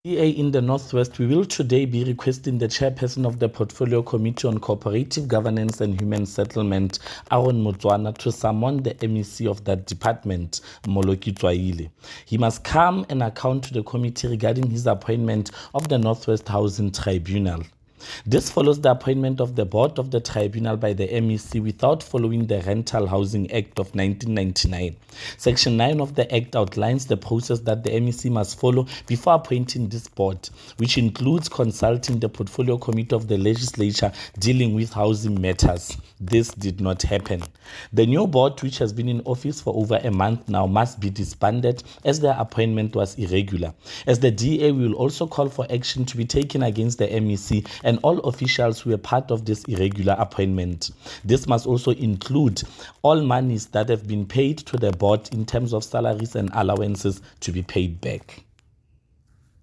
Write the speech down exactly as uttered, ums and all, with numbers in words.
D A in the Northwest, we will today be requesting the chairperson of the Portfolio Committee on Cooperative Governance and Human Settlement, Aaron Motswana, to summon the M E C of that department, Moloki Tswaile. He must come and account to the committee regarding his appointment of the Northwest Housing Tribunal. This follows the appointment of the board of the tribunal by the M E C without following the Rental Housing Act of nineteen ninety-nine. Section nine of the Act outlines the process that the M E C must follow before appointing this board, which includes consulting the Portfolio Committee of the Legislature dealing with housing matters. This did not happen. The new board, which has been in office for over a month now, must be disbanded as their appointment was irregular. As the D A, we will also call for action to be taken against the M E C and all officials who were part of this irregular appointment. This must also include all monies that have been paid to the board in terms of salaries and allowances to be paid back.